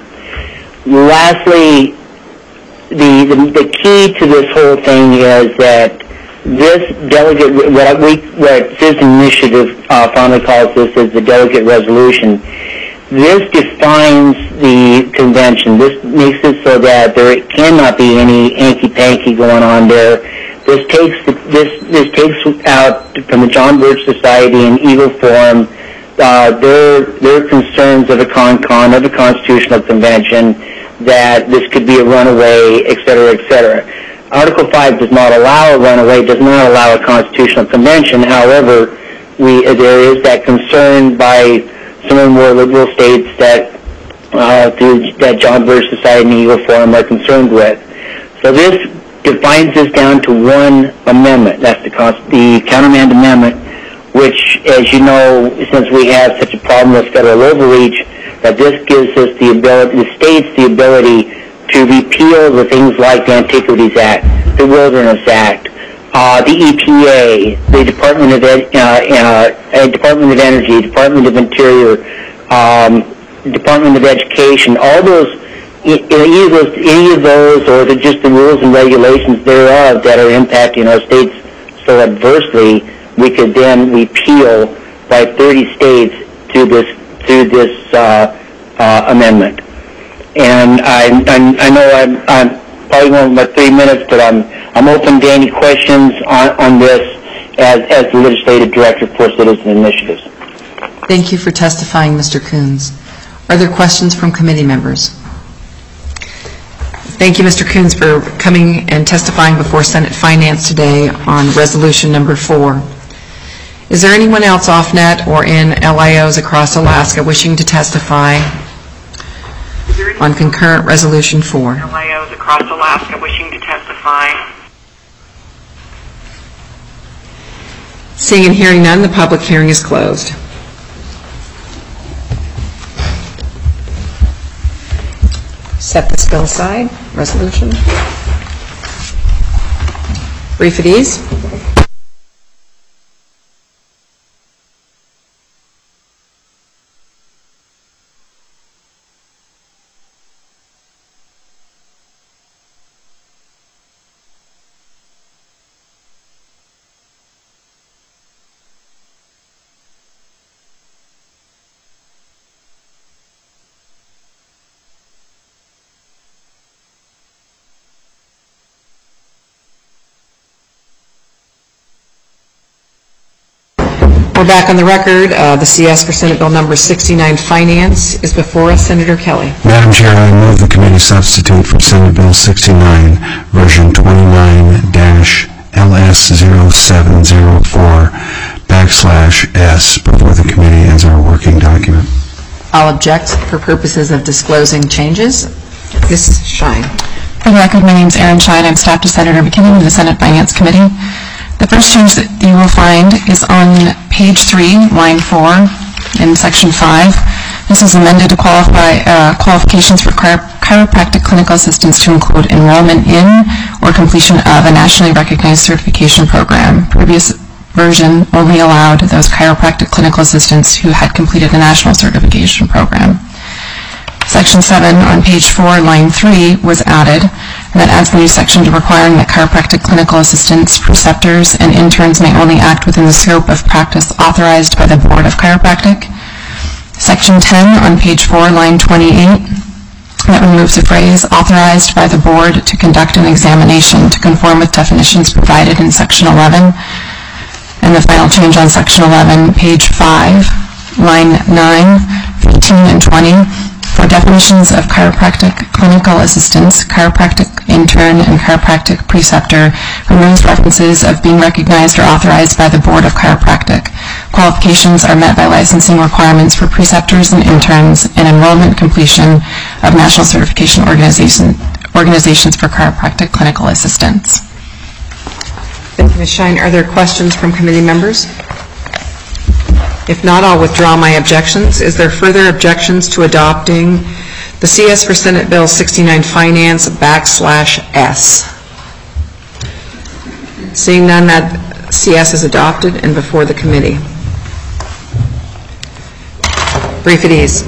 Lastly, the, the, the key to this whole thing is that this delegate, what we, what Citizen Initiative uh, finally calls this is the delegate resolution. This defines the convention. This makes it so that there cannot be any hanky-panky going on there. This takes the, this this takes out from the John Birch Society and Eagle Forum uh, their their concerns of a con-con of a constitutional convention that this could be a runaway, et cetera, et cetera. Article five does not allow a runaway, does not allow a constitutional convention. However, we there is that concern by some of the more liberal states that uh, through that John Birch Society and Eagle Forum are concerned with. So this defines this down to one amendment. That's the, the countermand amendment, which, as you know, since we have such a problem with federal overreach, that this gives us the ability, the states the ability to repeal the things like the Antiquities Act, the Wilderness Act, uh, the E P A, the Department of Ed, uh, uh, Department of Energy, Department of Interior, um, Department of Education, all those. Any of those, any of those, or the, just the rules and regulations thereof that are impacting our states so adversely, we could then repeal by thirty states through this through this uh, uh, amendment. And I, I, I know I'm, I'm probably going about three minutes, but I'm I'm open to any questions on, on this as as the legislative director for Citizen Initiatives. Thank you for testifying, Mister Coons. Are there questions from committee members? Thank you, Mister Coons, for coming and testifying before Senate Finance today on resolution number four. Is there anyone else off-net or in L I Os across Alaska wishing to testify? Is there on concurrent resolution four. Leos across Alaska wishing to testify. Seeing and hearing none, the public hearing is closed. Set this bill aside. Resolution. Brief at ease. We're back on the record. Uh, the C S for Senate Bill number sixty-nine, Finance, is before us. Senator Kelly. Madam Chair, I move the committee substitute for Senate Bill sixty-nine, version twenty-nine dash L S zero seven zero four backslash S before the committee as our working document. I'll object for purposes of disclosing changes. Miz Shine. For the record, my name is Erin Shine. I'm staff to Senator McKinnon of the Senate Finance Committee. The first change that you will find is on page three, line four, in section five. This is amended to qualify uh, qualifications for chiro- chiropractic clinical assistance to include enrollment in or completion of a nationally recognized certification program. Previous version only allowed those chiropractic clinical assistants who had completed a national certification program. Section seven on page four, line three was added, and that adds the new section to requiring that chiropractic clinical assistants, preceptors, and interns may only act within the scope of practice authorized by the Board of Chiropractic. Section ten on page four, line twenty-eight, that removes the phrase authorized by the board to conduct an examination to conform with definitions provided in section eleven. And the final change on section eleven, page five, line nine, fifteen, and twenty. For definitions of chiropractic clinical assistance, chiropractic intern, and chiropractic preceptor, removes references of being recognized or authorized by the Board of Chiropractic. Qualifications are met by licensing requirements for preceptors and interns and enrollment completion of national certification organization, organizations for chiropractic clinical assistance. Thank you, Miz Shine. Are there questions from committee members? If not, I'll withdraw my objections. Is there further objections to adopting the C S for Senate Bill sixty-nine Finance backslash S? Seeing none, that C S is adopted and before the committee. Brief at ease.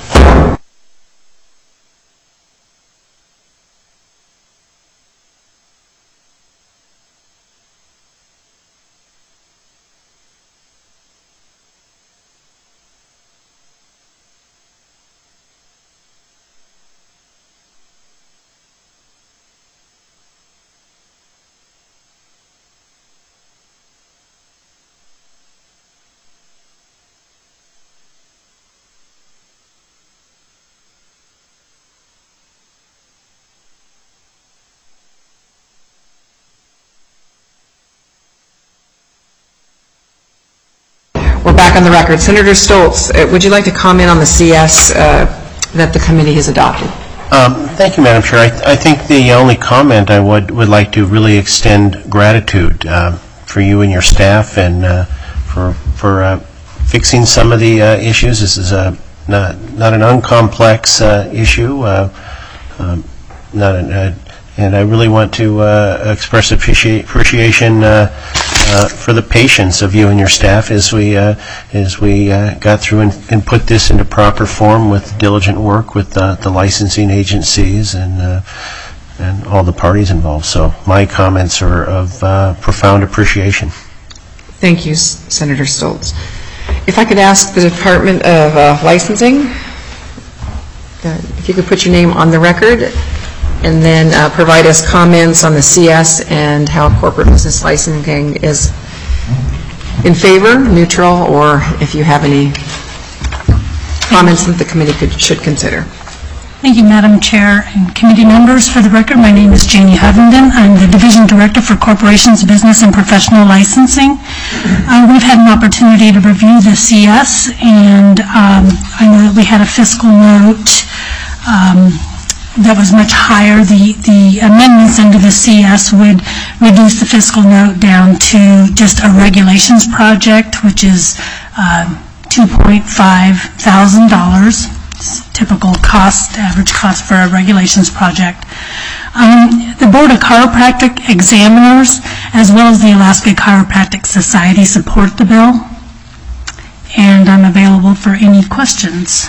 We're back on the record. Senator Stoltz, uh, would you like to comment on the C S uh, that the committee has adopted? Um, thank you, Madam Chair. I, th- I think the only comment I would, would like to really extend gratitude uh, for you and your staff and uh, for for uh, fixing some of the uh, issues. This is a not not an uncomplex uh, issue. Uh, um, not an, uh, and I really want to uh, express appreciate, appreciation uh, uh, for the patience of you and your staff as we uh, as we uh, got through and, and put this into proper form with diligent work with uh, the licensing agencies and uh, and all the parties involved. So my comments are of uh, profound appreciation. Thank you, Senator Stoltz. If I could ask the Department of uh, Licensing, uh, if you could put your name on the record and then uh, provide us comments on the C S and how corporate business licensing is in favor, neutral, or if you have any comments that the committee could, should consider. Thank you, Madam Chair and committee members. For the record, my name is Janie Hovenden. I'm the Division Director for Corporations, Business, and Professional Licensing. Uh, we've had an opportunity to review the C S, and um, I know that we had a fiscal note um, that was much higher. The, the amendments under the C S would reduce the fiscal note down to just a regulations project, which is uh, two point five thousand dollars. Typical cost, average cost for a regulations project. Um, the Board of Chiropractic Examiners, as well as the Alaska Chiropractic Society, support the bill, and I'm available for any questions.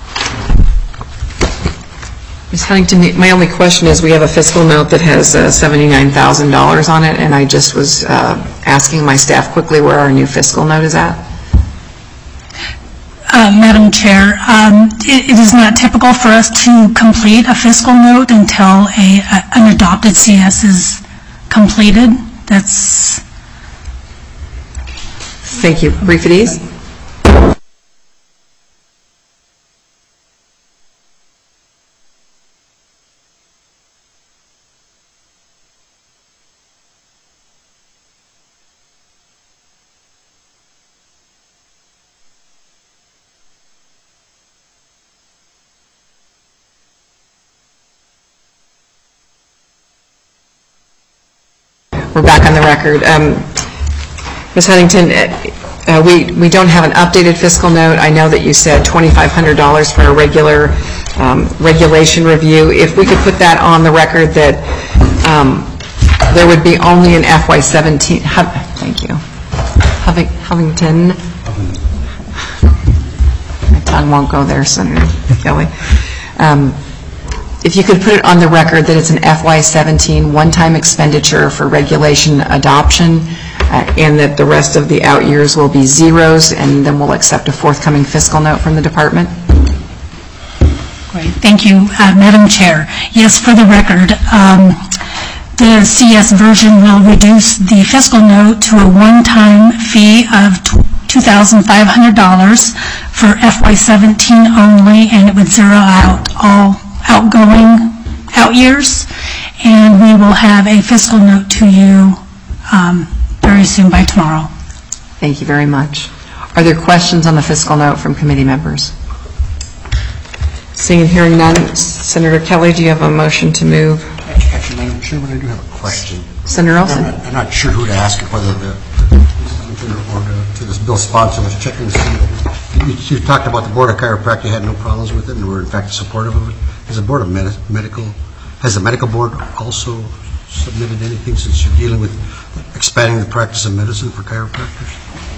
Miz Huntington, my only question is, we have a fiscal note that has uh, seventy-nine thousand dollars on it, and I just was uh, asking my staff quickly where our new fiscal note is at. Uh, Madam Chair, um, it, it is not typical for us to complete a fiscal note until a, a an adopted C S is completed. That's. Thank you. Brief at ease. We're back on the record. Um, Miz Huntington, uh, we, we don't have an updated fiscal note. I know that you said twenty-five hundred dollars for a regular um, regulation review. If we could put that on the record that um, there would be only an F Y seventeen, thank you, Huntington, my tongue won't go there, Senator Kelly. Um, If you could put it on the record that it's an F Y seventeen one-time expenditure for regulation adoption, uh, and that the rest of the out years will be zeros, and then we'll accept a forthcoming fiscal note from the department. Great. Thank you, uh, Madam Chair. Yes, for the record, um, the C S version will reduce the fiscal note to a one-time fee of two thousand five hundred dollars for F Y seventeen only, and it would zero out all outgoing out years, and we will have a fiscal note to you um, very soon, by tomorrow. Thank you very much. Are there questions on the fiscal note from committee members? Seeing and hearing none, Senator Kelly, do you have a motion to move? Actually, Madam Chairman, I do have a question. Senator Olson. I'm, I'm not sure who to ask it, whether the or to, to this bill sponsor. I was checking to see. You, you talked about the Board of Chiropractic had no problems with it and were in fact supportive of it. Has the Board of Medi Medical, has the Medical Board also submitted anything since you're dealing with expanding the practice of medicine for chiropractors?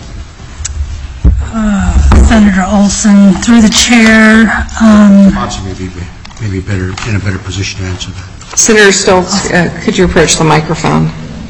Uh, Senator Olson, through the chair. Um, Sponsor may be, may be better, in a better position to answer that. Senator Stoltz, uh, could you approach the microphone?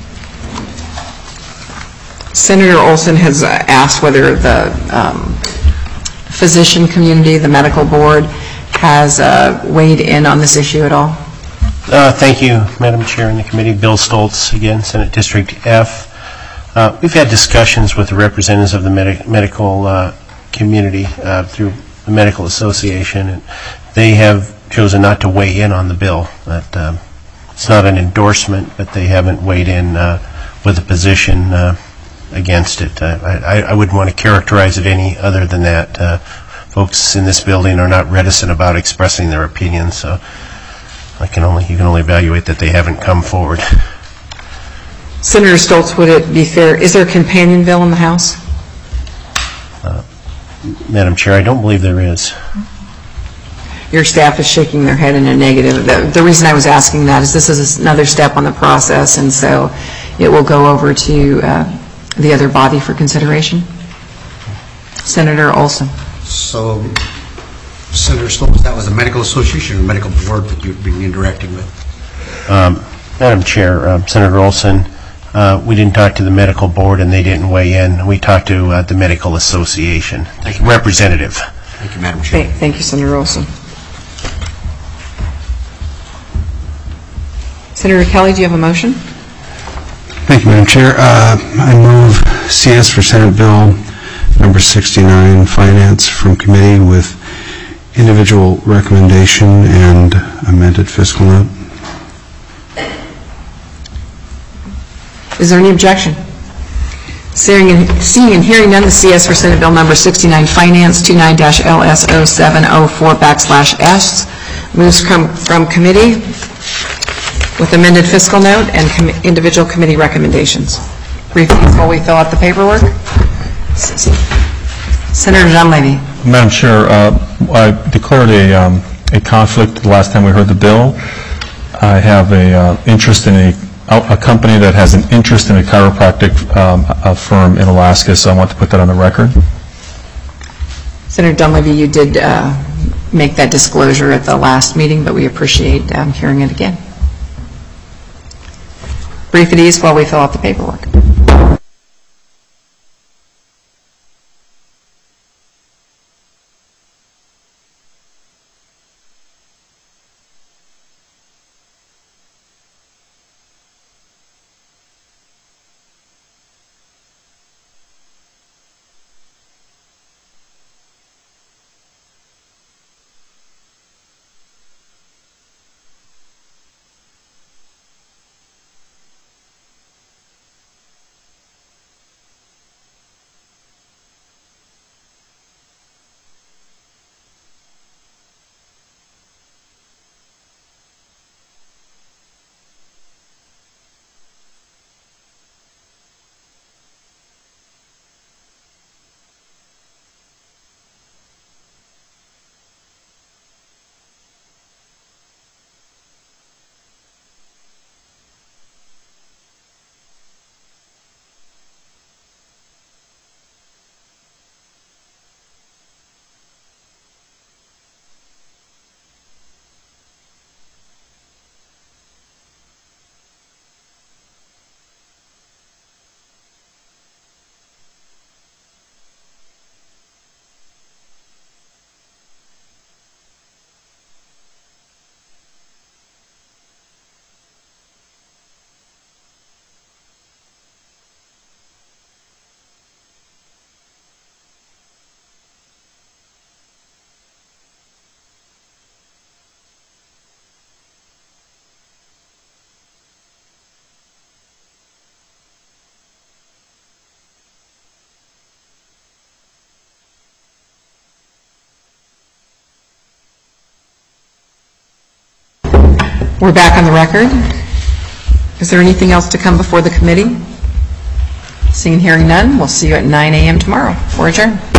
Senator Olson has uh, asked whether the um, physician community, the medical board, has uh, weighed in on this issue at all? Uh, thank you, Madam Chair and the committee. Bill Stoltz, again, Senate District F. Uh, we've had discussions with the representatives of the med medical uh, community uh, through the Medical Association, and they have chosen not to weigh in on the bill. That, um, it's not an endorsement, but they haven't weighed in uh, with a position uh, against it. Uh, I, I wouldn't want to characterize it any other than that. Uh, folks in this building are not reticent about expressing their opinions, so I can only, you can only evaluate that they haven't come forward. Senator Stoltz, would it be fair, is there a companion bill in the House? Uh, Madam Chair, I don't believe there is. Your staff is shaking their head in a negative. The, the reason I was asking that is this is another step on the process, and so it will go over to uh, the other body for consideration. Senator Olson. So, Senator Stoltz, that was the Medical Association or Medical Board that you've been interacting with? Um, Madam Chair, uh, Senator Olson, uh, we didn't talk to the Medical Board and they didn't weigh in. We talked to uh, the Medical Association. Thank you. Representative. Thank you, Madam Chair. Thank, thank you, Senator Olson. Senator Kelly, do you have a motion? Thank you, Madam Chair. Uh, I move C S for Senate Bill number sixty-nine, Finance from Committee, with individual recommendation and amended fiscal note. Is there any objection? Seeing and, seeing and hearing none, the C S for Senate Bill number sixty-nine, Finance twenty-nine dash L S zero seven zero four backslash S Moves from from committee with amended fiscal note and com- individual committee recommendations. Briefly, while we fill out the paperwork. Senator Dunleavy. Madam Chair, uh, I declared a, um, a conflict the last time we heard the bill. I have a uh, interest in a, a company that has an interest in a chiropractic um, a firm in Alaska, so I want to put that on the record. Senator Dunleavy, you did uh, make that disclosure at the last meeting, but we appreciate um, hearing it again. Brief at ease while we fill out the paperwork. We're back on the record. Is there anything else to come before the committee? Seeing and hearing none, we'll see you at nine a.m. tomorrow. We're adjourned.